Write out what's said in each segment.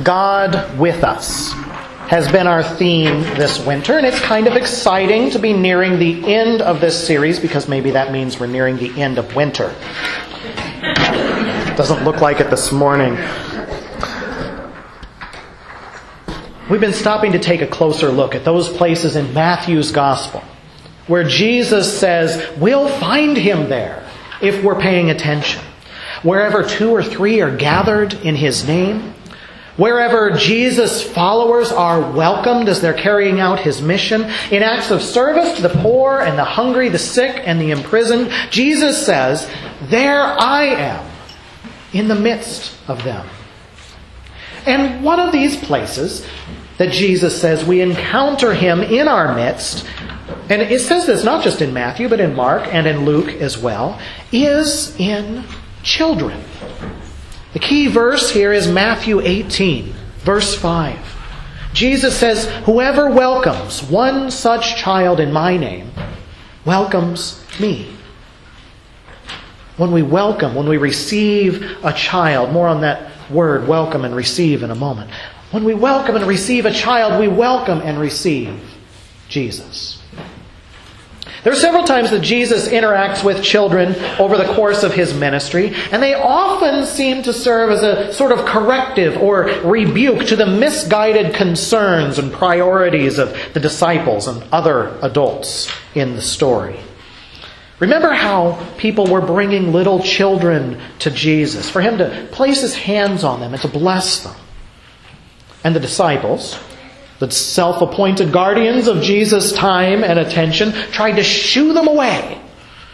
God with us has been our theme this winter, and it's kind of exciting to be nearing the end of this series because maybe that means we're nearing the end of winter. Doesn't look like it this morning. We've been stopping to take a closer look at those places in Matthew's Gospel where Jesus says we'll find Him there if we're paying attention. Wherever 2 or 3 are gathered in His name, wherever Jesus' followers are welcomed as they're carrying out His mission, in acts of service to the poor and the hungry, the sick and the imprisoned, Jesus says, there I am in the midst of them. And one of these places that Jesus says we encounter Him in our midst, and it says this not just in Matthew, but in Mark and in Luke as well, is in children. The key verse here is Matthew 18, verse 5. Jesus says, whoever welcomes one such child in my name welcomes me. When we welcome, when we receive a child, more on that word welcome and receive in a moment. When we welcome and receive a child, we welcome and receive Jesus. There are several times that Jesus interacts with children over the course of His ministry, and they often seem to serve as a sort of corrective or rebuke to the misguided concerns and priorities of the disciples and other adults in the story. Remember how people were bringing little children to Jesus for Him to place His hands on them and to bless them. And the disciples, the self-appointed guardians of Jesus' time and attention, tried to shoo them away.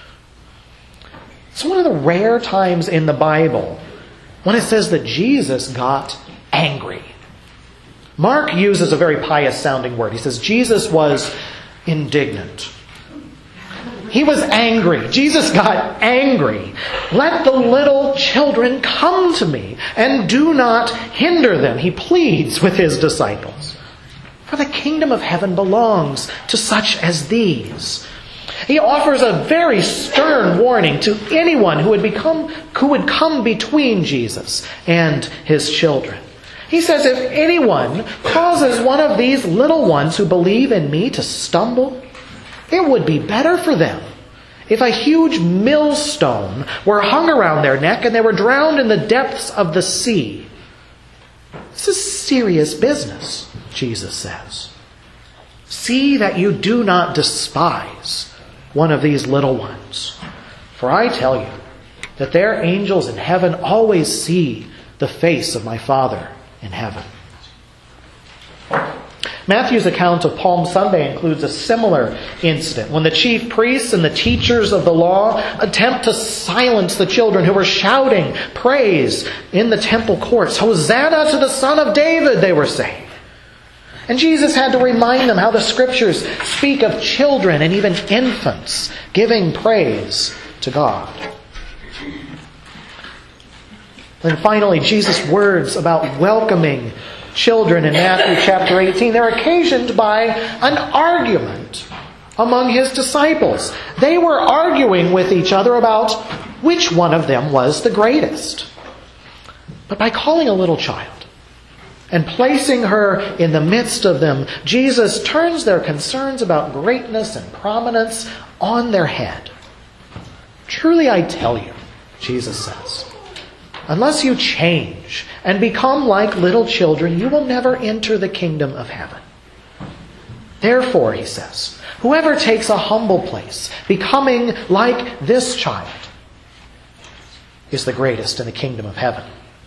It's one of the rare times in the Bible when it says that Jesus got angry. Mark uses a very pious-sounding word. He says Jesus was indignant. He was angry. Jesus got angry. Let the little children come to me and do not hinder them. He pleads with His disciples. For the kingdom of heaven belongs to such as these. He offers a very stern warning to anyone who would come between Jesus and His children. He says, if anyone causes one of these little ones who believe in me to stumble, it would be better for them if a huge millstone were hung around their neck and they were drowned in the depths of the sea. This is serious business, Jesus says. See that you do not despise one of these little ones. For I tell you that their angels in heaven always see the face of my Father in heaven. Matthew's account of Palm Sunday includes a similar incident when the chief priests and the teachers of the law attempt to silence the children who were shouting praise in the temple courts. Hosanna to the Son of David, they were saying. And Jesus had to remind them how the Scriptures speak of children and even infants giving praise to God. And finally, Jesus' words about welcoming children in Matthew chapter 18, they're occasioned by an argument among His disciples. They were arguing with each other about which one of them was the greatest. But by calling a little child and placing her in the midst of them, Jesus turns their concerns about greatness and prominence on their head. Truly I tell you, Jesus says, unless you change and become like little children, you will never enter the kingdom of heaven. Therefore, He says, whoever takes a humble place, becoming like this child, is the greatest in the kingdom of heaven.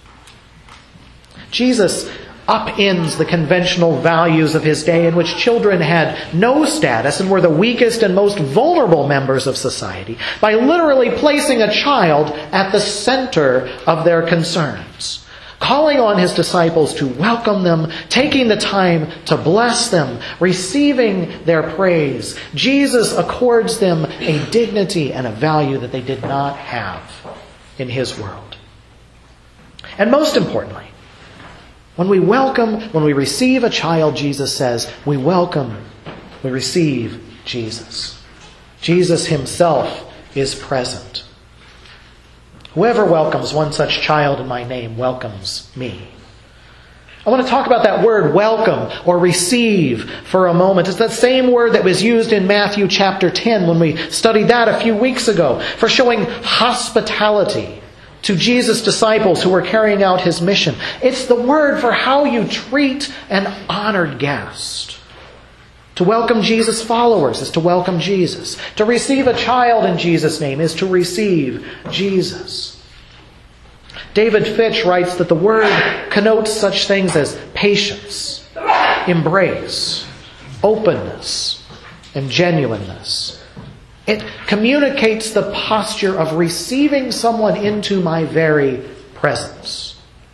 Jesus upends the conventional values of His day in which children had no status and were the weakest and most vulnerable members of society by literally placing a child at the center of their concerns, calling on His disciples to welcome them, taking the time to bless them, receiving their praise. Jesus accords them a dignity and a value that they did not have in His world. And most importantly, when we receive a child, Jesus says, we receive Jesus. Jesus Himself is present. Whoever welcomes one such child in my name welcomes me. I want to talk about that word welcome or receive for a moment. It's that same word that was used in Matthew chapter 10 when we studied that a few weeks ago for showing hospitality to Jesus' disciples who were carrying out his mission. It's the word for how you treat an honored guest. To welcome Jesus' followers is to welcome Jesus. To receive a child in Jesus' name is to receive Jesus. David Fitch writes that the word connotes such things as patience, embrace, openness, and genuineness. It communicates the posture of receiving someone into my very presence.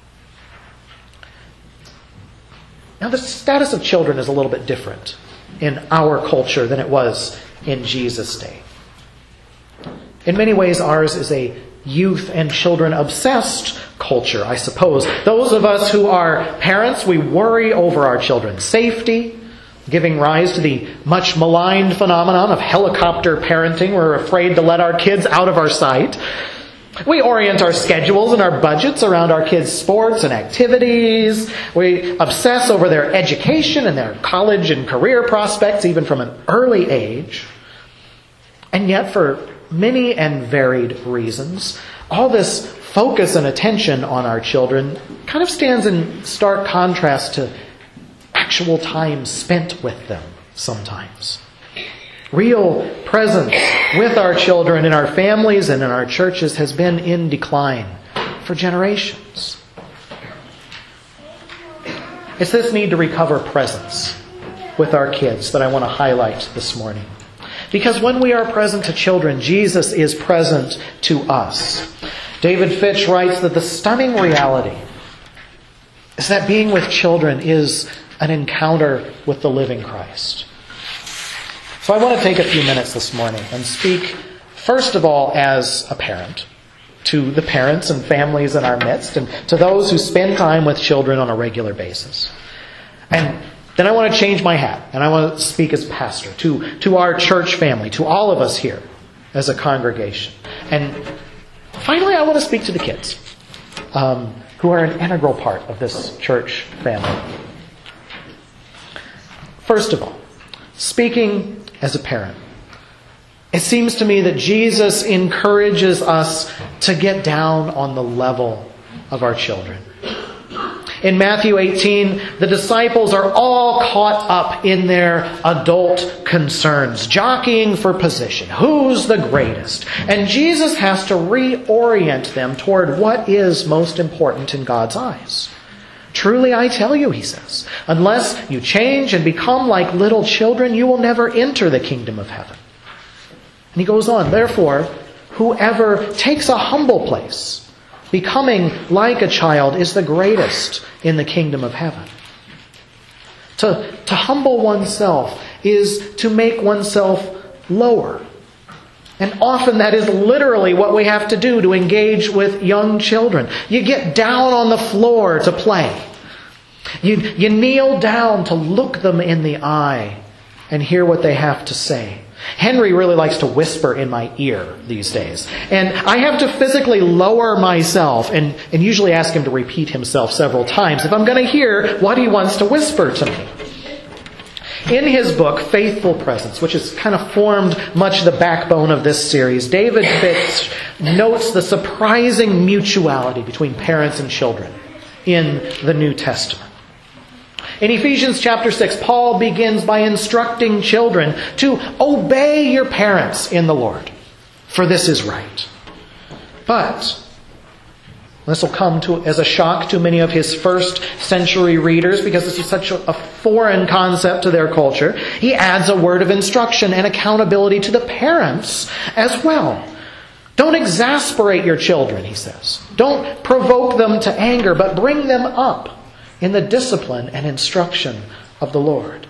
Now, the status of children is a little bit different in our culture than it was in Jesus' day. In many ways, ours is a youth and children obsessed culture, I suppose. Those of us who are parents, we worry over our children's safety, giving rise to the much maligned phenomenon of helicopter parenting. We're afraid to let our kids out of our sight. We orient our schedules and our budgets around our kids' sports and activities. We obsess over their education and their college and career prospects, even from an early age. And yet, for many and varied reasons, all this focus and attention on our children kind of stands in stark contrast to actual time spent with them sometimes. Real presence with our children in our families and in our churches has been in decline for generations. It's this need to recover presence with our kids that I want to highlight this morning. Because when we are present to children, Jesus is present to us. David Fitch writes that the stunning reality is that being with children is an encounter with the living Christ. So I want to take a few minutes this morning and speak, first of all, as a parent, to the parents and families in our midst, and to those who spend time with children on a regular basis. And then I want to change my hat, and I want to speak as pastor to our church family, to all of us here as a congregation. And finally, I want to speak to the kids, who are an integral part of this church family. First of all, speaking as a parent, it seems to me that Jesus encourages us to get down on the level of our children. In Matthew 18, the disciples are all caught up in their adult concerns, jockeying for position. Who's the greatest? And Jesus has to reorient them toward what is most important in God's eyes. Truly I tell you, he says, unless you change and become like little children, you will never enter the kingdom of heaven. And he goes on, therefore, whoever takes a humble place, becoming like a child, is the greatest in the kingdom of heaven. To humble oneself is to make oneself lower. And often that is literally what we have to do to engage with young children. You get down on the floor to play. You kneel down to look them in the eye and hear what they have to say. Henry really likes to whisper in my ear these days. And I have to physically lower myself and usually ask him to repeat himself several times if I'm going to hear what he wants to whisper to me. In his book, Faithful Presence, which has kind of formed much of the backbone of this series, David Fitch notes the surprising mutuality between parents and children in the New Testament. In Ephesians chapter 6, Paul begins by instructing children to obey your parents in the Lord, for this is right. But this will come as a shock to many of his first century readers because this is such a foreign concept to their culture. He adds a word of instruction and accountability to the parents as well. Don't exasperate your children, he says. Don't provoke them to anger, but bring them up in the discipline and instruction of the Lord.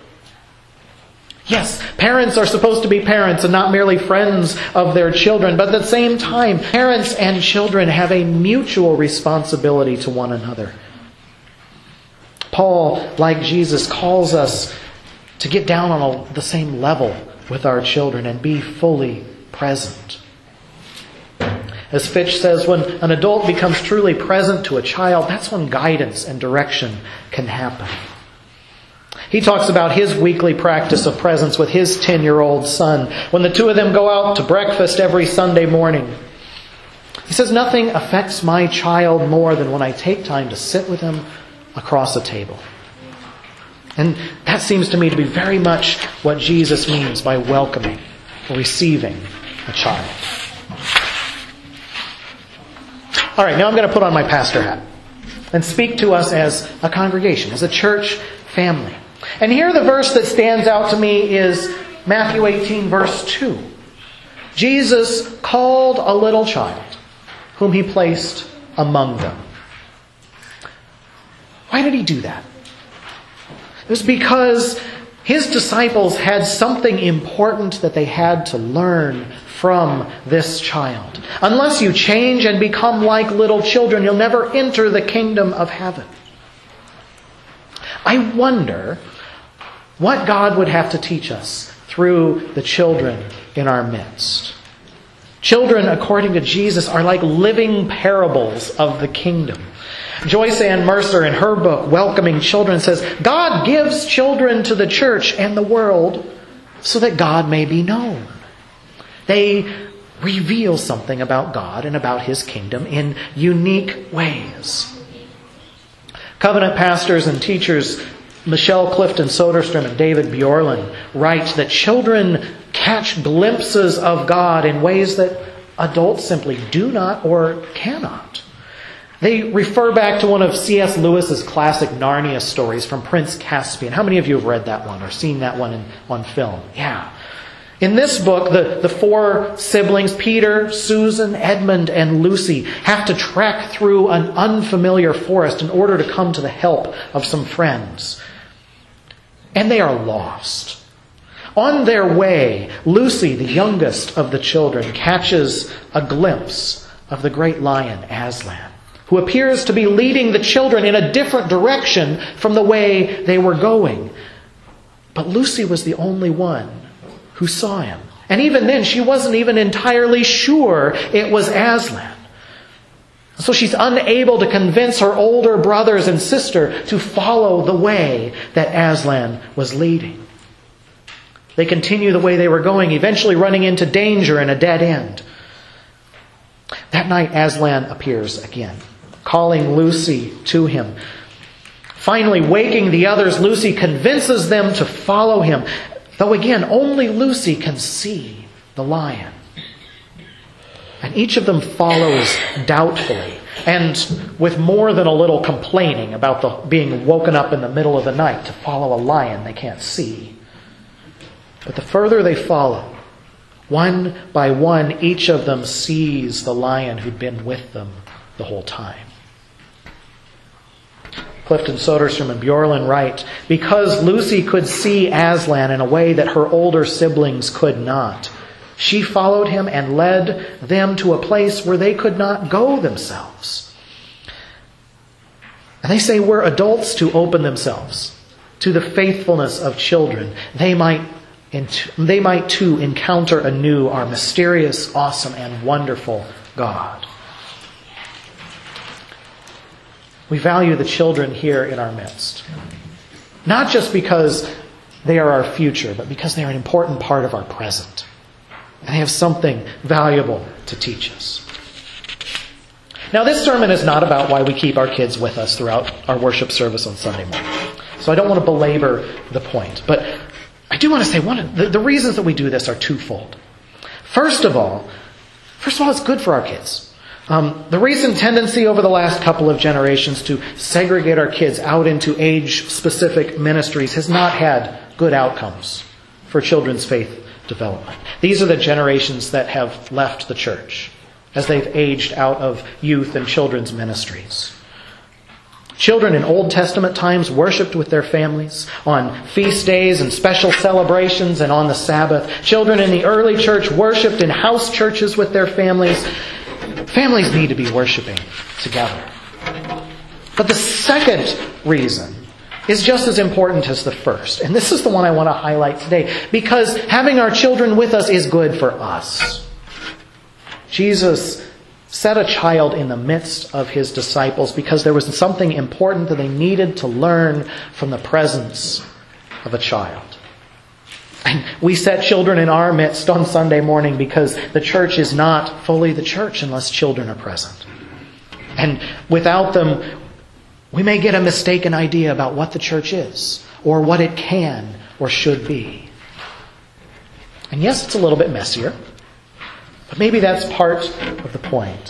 Yes, parents are supposed to be parents and not merely friends of their children, but at the same time, parents and children have a mutual responsibility to one another. Paul, like Jesus, calls us to get down on the same level with our children and be fully present. As Fitch says, when an adult becomes truly present to a child, that's when guidance and direction can happen. He talks about his weekly practice of presence with his 10-year-old son when the two of them go out to breakfast every Sunday morning. He says, nothing affects my child more than when I take time to sit with him across a table. And that seems to me to be very much what Jesus means by welcoming or receiving a child. All right, now I'm going to put on my pastor hat and speak to us as a congregation, as a church family. And here the verse that stands out to me is Matthew 18, verse 2. Jesus called a little child, whom he placed among them. Why did he do that? It was because his disciples had something important that they had to learn from this child. Unless you change and become like little children, you'll never enter the kingdom of heaven. I wonder what God would have to teach us through the children in our midst. Children, according to Jesus, are like living parables of the kingdom. Joyce Ann Mercer, in her book, Welcoming Children, says, God gives children to the church and the world so that God may be known. They reveal something about God and about His kingdom in unique ways. Covenant pastors and teachers Michelle Clifton Soderstrom and David Bjorlin write that children catch glimpses of God in ways that adults simply do not or cannot. They refer back to one of C.S. Lewis's classic Narnia stories from Prince Caspian. How many of you have read that one or seen that one on film? Yeah. In this book, the four siblings, Peter, Susan, Edmund, and Lucy, have to trek through an unfamiliar forest in order to come to the help of some friends. And they are lost. On their way, Lucy, the youngest of the children, catches a glimpse of the great lion Aslan, who appears to be leading the children in a different direction from the way they were going. But Lucy was the only one who saw him. And even then, she wasn't even entirely sure it was Aslan. So she's unable to convince her older brothers and sister to follow the way that Aslan was leading. They continue the way they were going, eventually running into danger and a dead end. That night, Aslan appears again, calling Lucy to him. Finally, waking the others, Lucy convinces them to follow him. Though again, only Lucy can see the lion. And each of them follows doubtfully and with more than a little complaining about being woken up in the middle of the night to follow a lion they can't see. But the further they follow, one by one, each of them sees the lion who'd been with them the whole time. Clifton Soderstrom and Bjorlin write, because Lucy could see Aslan in a way that her older siblings could not, she followed him and led them to a place where they could not go themselves. And they say we're adults to open themselves to the faithfulness of children. They might too encounter anew our mysterious, awesome, and wonderful God. We value the children here in our midst. Not just because they are our future, but because they are an important part of our present. And they have something valuable to teach us. Now, this sermon is not about why we keep our kids with us throughout our worship service on Sunday morning. So I don't want to belabor the point. But I do want to say the reasons that we do this are twofold. First of all, it's good for our kids. The recent tendency over the last couple of generations to segregate our kids out into age-specific ministries has not had good outcomes for children's faith development. These are the generations that have left the church as they've aged out of youth and children's ministries. Children in Old Testament times worshipped with their families on feast days and special celebrations and on the Sabbath. Children in the early church worshipped in house churches with their families. Families need to be worshiping together. But the second reason is just as important as the first. And this is the one I want to highlight today. Because having our children with us is good for us. Jesus set a child in the midst of his disciples because there was something important that they needed to learn from the presence of a child. And we set children in our midst on Sunday morning because the church is not fully the church unless children are present. And without them, we may get a mistaken idea about what the church is or what it can or should be. And yes, it's a little bit messier, but maybe that's part of the point.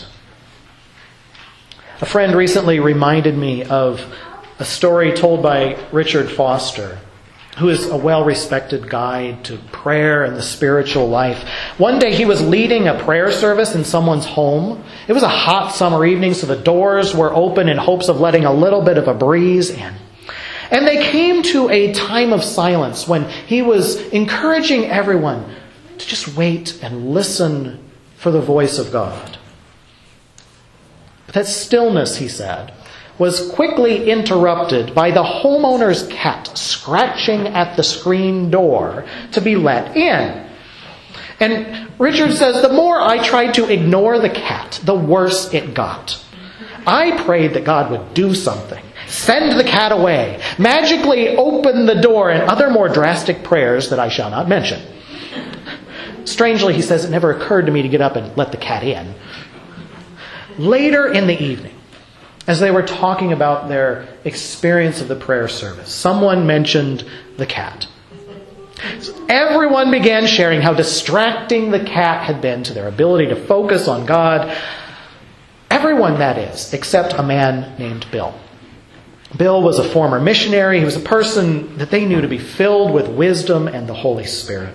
A friend recently reminded me of a story told by Richard Foster, who is a well-respected guide to prayer and the spiritual life. One day he was leading a prayer service in someone's home. It was a hot summer evening, so the doors were open in hopes of letting a little bit of a breeze in. And they came to a time of silence when he was encouraging everyone to just wait and listen for the voice of God. But that stillness, he said, was quickly interrupted by the homeowner's cat scratching at the screen door to be let in. And Richard says, the more I tried to ignore the cat, the worse it got. I prayed that God would do something. Send the cat away. Magically open the door, and other more drastic prayers that I shall not mention. Strangely, he says, it never occurred to me to get up and let the cat in. Later in the evening, as they were talking about their experience of the prayer service, someone mentioned the cat. So everyone began sharing how distracting the cat had been to their ability to focus on God. Everyone, that is, except a man named Bill. Bill was a former missionary. He was a person that they knew to be filled with wisdom and the Holy Spirit.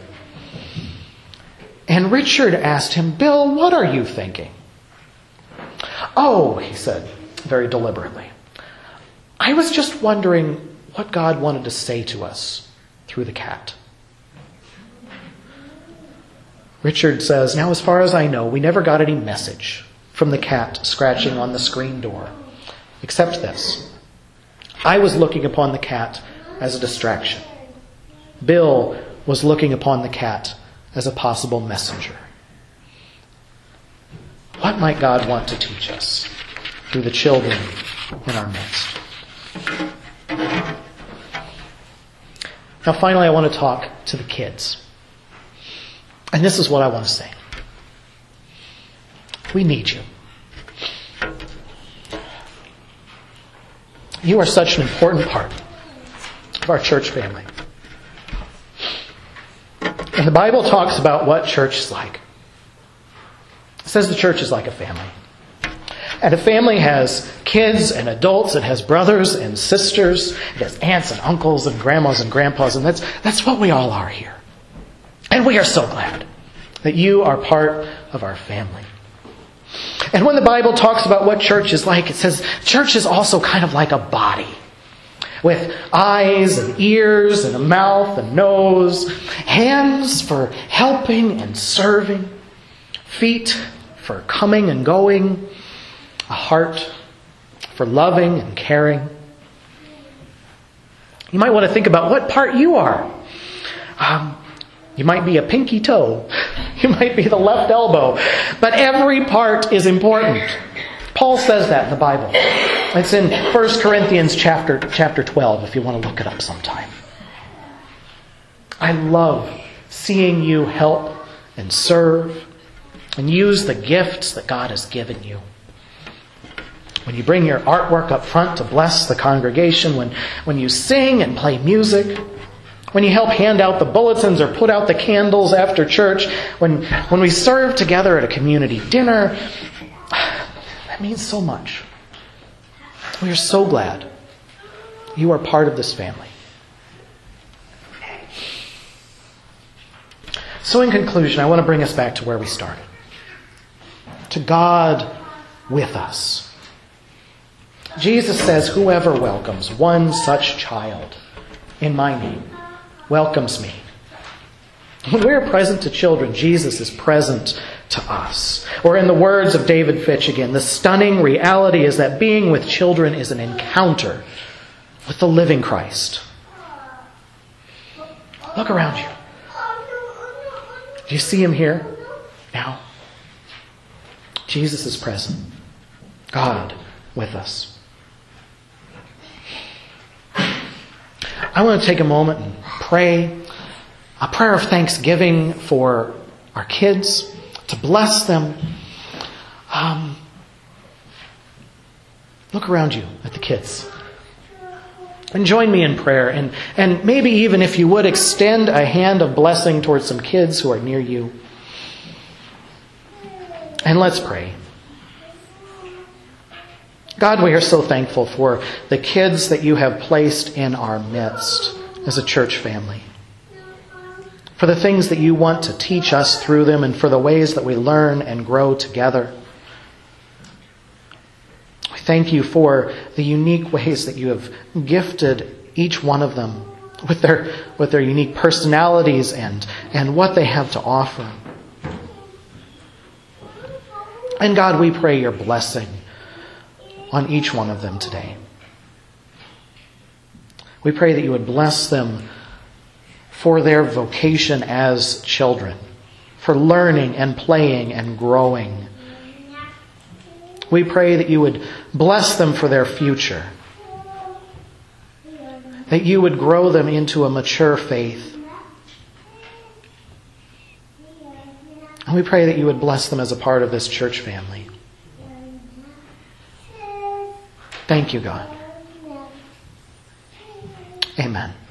And Richard asked him, Bill, what are you thinking? Oh, he said very deliberately, I was just wondering what God wanted to say to us through the cat. Richard says, now as far as I know, we never got any message from the cat scratching on the screen door, except this. I was looking upon the cat as a distraction. Bill was looking upon the cat as a possible messenger. What might God want to teach us through the children in our midst? Now finally, I want to talk to the kids. And this is what I want to say. We need you. You are such an important part of our church family. And the Bible talks about what church is like. It says the church is like a family. And a family has kids and adults. It has brothers and sisters. It has aunts and uncles and grandmas and grandpas. And that's what we all are here. And we are so glad that you are part of our family. And when the Bible talks about what church is like, it says church is also kind of like a body. With eyes and ears and a mouth and nose, hands for helping and serving, feet for coming and going, a heart for loving and caring. You might want to think about what part you are. You might be a pinky toe. You might be the left elbow. But every part is important. Paul says that in the Bible. It's in 1 Corinthians chapter 12, if you want to look it up sometime. I love seeing you help and serve and use the gifts that God has given you. When you bring your artwork up front to bless the congregation, when you sing and play music, when you help hand out the bulletins or put out the candles after church, when we serve together at a community dinner, that means so much. We are so glad you are part of this family. So in conclusion, I want to bring us back to where we started. To God with us. Jesus says, whoever welcomes one such child in my name welcomes me. When we are present to children, Jesus is present to us. Or in the words of David Fitch again, the stunning reality is that being with children is an encounter with the living Christ. Look around you. Do you see him here now? Do Jesus is present. God with us. I want to take a moment and pray a prayer of thanksgiving for our kids, to bless them. Look around you at the kids. And join me in prayer. And maybe even if you would, extend a hand of blessing towards some kids who are near you. And let's pray. God, we are so thankful for the kids that you have placed in our midst as a church family. For the things that you want to teach us through them, and for the ways that we learn and grow together. We thank you for the unique ways that you have gifted each one of them with their unique personalities and what they have to offer. And God, we pray your blessing on each one of them today. We pray that you would bless them for their vocation as children, for learning and playing and growing. We pray that you would bless them for their future, that you would grow them into a mature faith. And we pray that you would bless them as a part of this church family. Thank you, God. Amen.